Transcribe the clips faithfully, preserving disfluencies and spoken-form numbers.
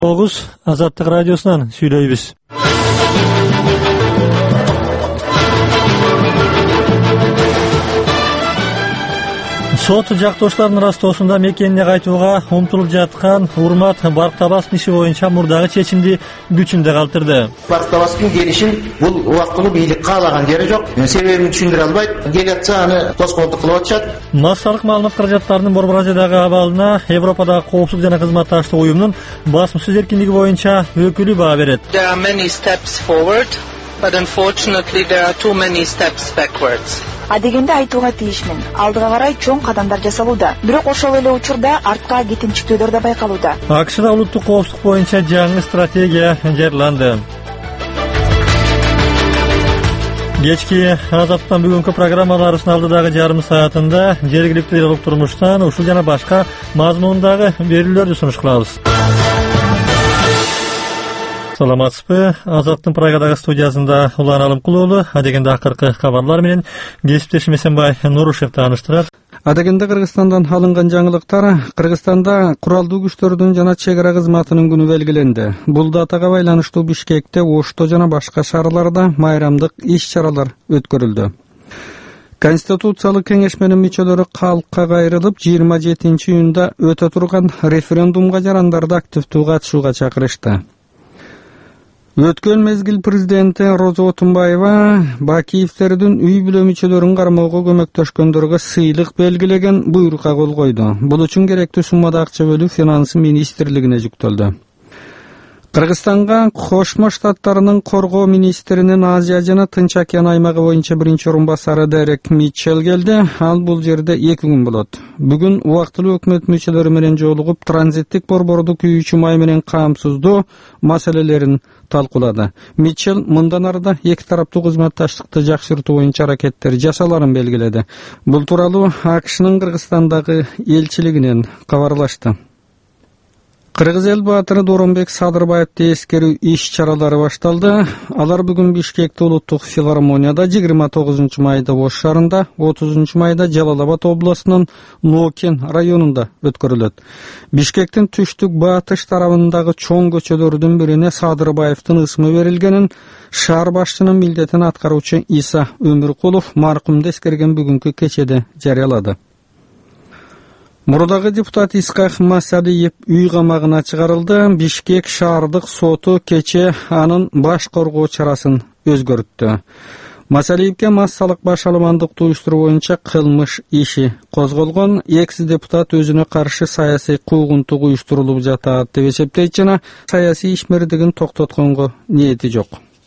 Oğuz Azadlık Radyosu'ndan söyleyimiz. Сот жактооштордун ырастоосунда мекенине кайтууга умтулуп жаткан Урмат Барктабастын иши боюнча мурдагы чечимди күчүндө калтырды. Барктабастын келишин бул убактылуу бийлик каалаган жери жок. Себебин түшүндүрө албайт. Делегация аны тоскоолдук кылып атышат. Массалык маалымат каражаттарынын Борбор Азиядагы абалына Европадагы коопсуздук жана кызматташтык уюмунун басым сөз эркиндиги боюнча өкүлү баа берет. There are many steps forward, but unfortunately there are too many steps backwards. Адегенде айтууга тийишмин. Алдыга карай чоң кадамдар жасалууда. Бирок ошол эле учурда артка кетинчиктөөдөр да байкалууда. АКШда улуттук коопсуздук боюнча жаңы стратегия жарыяланды. Кечки Азаттан бүгүнкү программаларыбыздын алдыдагы жарым саатында жергиликтүү диалог турмуштан ушул жана башка мазмундагы берүүлөрдү сунуш кылабыз. Саламатсызбы? Азаттын Прагадагы студиясында Улан Алымкулуулу адегенде акыркы кабарлар менен кесиптешим Эсенбай Нурушев тааныштырат. Адегенде Кыргызстандан алынган жаңылыктар. Кыргызстанда куралдуу күчтөрдүн жана чек ара кызматынын күнү белгиленди. Бул датага байланыштуу Бишкекте, Ошто жана башка шаарларда майрамдык иш-чаралар өткөрүлдү. Конституциялык кеңеш менен мүчөлөрү калкка кайрылып, жыйырма жетинчи июнда өтө турган референдумга жарандарды активдүү катышууга чакырышты. Өткөн мезгил президенти Роза Отунбаева Бакиевтердин үй бүлө мүчөлөрүн кармоого көмөктөшкөндөргө сыйлык белгилеген буйрукка кол койду. Бул үчүн керектүү суммада акча бөлүү финансы министрлигине жүктөлдү. Кыргызстанга Кошмо Штаттарынын коргоо министринин Азия жана Тынч океан аймагы боюнча биринчи орун басары Дерек Митчелл келди. Ал бул жерде эки күн болот. Бүгүн убактылуу өкмөт мүчөлөрү менен жолугуп, транзиттик борборду күйүүчү май менен камсыздоо маселелерин талкуулады. Митчелл мындан арыда эки тараптуу кызматташтыкты жакшыртуу боюнча аракеттер жасаларын белгиледи. Бул тууралуу АКШнын Кыргызстандагы элчилигинен кабарлашты. Кыргыз эл баатыры Доронбек Садырбаевди эскерүү иш-чаралары башталды. Алар бүгүн Бишкекте улуттук филармонияда жыйырма тогузунчу майда Ош шаарында, отузунчу майда Жалал Абад облусунун Нокен районунда өткөрүлөт. Бишкектин түштүк батыш тарабындагы чоң көчөлөрдүн бирине Садырбаевдин ысмы берилгенин шаар башчынын милдетин аткаруучу Иса Өмүркулов маркумду эскерген бүгүнкү кечеде жарыялады. Мурдагы депутат Исхак Масалиев үй камагына чыгарылды. Бишкек шаардык соту кече анын баш коргоо чарасын өзгөрттү. Масалиевке массалык баш алымандыкты уюштуруу боюнча кылмыш иши козголгон. Экс-депутат өзүнө каршы саясий куугунтук уюштурулуп жатат деп эсептейт жана саясий ишмердигин токтотконго ниети жок.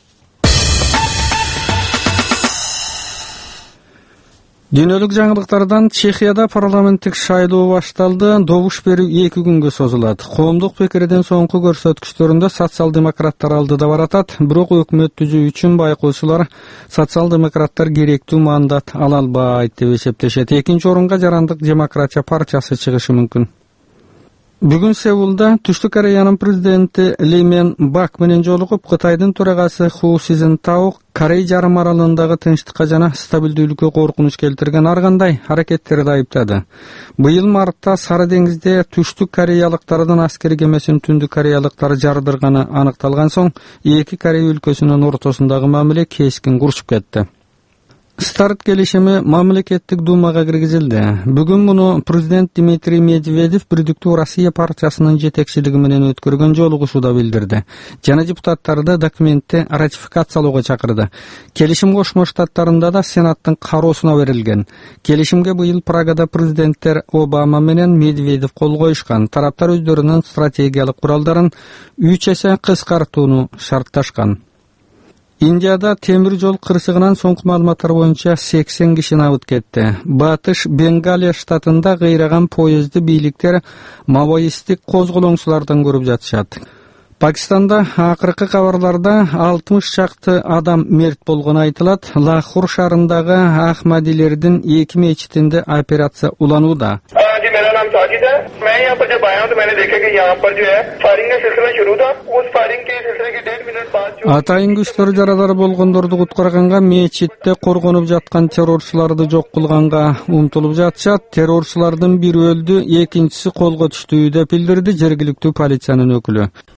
Дүйнөлүк жаңылыктардан Чехияда парламенттик шайлоо башталды. Добуш берүү эки күнгө созулат. Коомдук пикирдин соңку көрсөткүчтөрүндө социал-демократтар алдыда баратат. Бирок өкмөт түзүү үчүн байкоочулар социал-демократтар керектүү мандат ала албайт деп эсептешет. Экинчи орунга Жарандык демократия партиясы чыгышы мүмкүн. Бүгүн Сеулда Түштүк Кореянын президенти Ли Мен Бак менен жолугуп, Кытайдын төрагасы Ху Цзиньтао Корей жарым аралындагы тынчтыкка жана стабилдүүлүккө коркунуч келтирген ар кандай аракеттерди айыптады. Быйыл мартта Сары деңизде Түштүк кореялыктардын аскери кемесин Түндүк кореялыктар жардырганы аныкталган соң, эки Корей өлкөсүнүн ортосундагы мамиле кескин курчуп кетти. Старт келишими мамлекеттик думага киргизилди. Бүгүн муну президент Дмитрий Медведев Бирдиктүү Россия партиясынын жетекчилиги менен өткөргөн жолугушууда билдирди. Жана депутаттарды документти ратификациялоого чакырды. Келишим Кошмо Штаттарында да Сенаттын кароосуна берилген. Келишимге быйыл Прагада президенттер Обама менен Медведев кол коюшкан. Тараптар өздөрүнүн стратегиялык куралдарын үч эсе кыскартууну шартташкан. Индияда темир жол кырсыгынан соңку маалыматтар боюнча сексен киши набыт кетти. Батыш Бенгалия штатында кыйраган поезди бийликтер маоистик козголоңчулардан көрүп жатышат. Пакистанда акыркы кабарларда алтымыш чакты адам мерт болгону айтылат. Лахор шаарындагы Ахмадилердин эки мечитинде операция уланууда. जी मेरा नाम साजिद है। मैं यहाँ पर जब आया हूँ तो मैंने देखा कि यहाँ पर जो है फायरिंग का सिलसिला शुरू था। उस फायरिंग के सिलसिले के डेढ़ मिनट बाद Атайын күчтөр жарадар болгондорду куткарганга, мечитте коргонуп жаткан террорчуларды жок кылганга умтулуп жатышат. Террорчулардын бири өлдү, экинчиси колго түштү деп билдирди жергиликтүү полициянын өкүлү.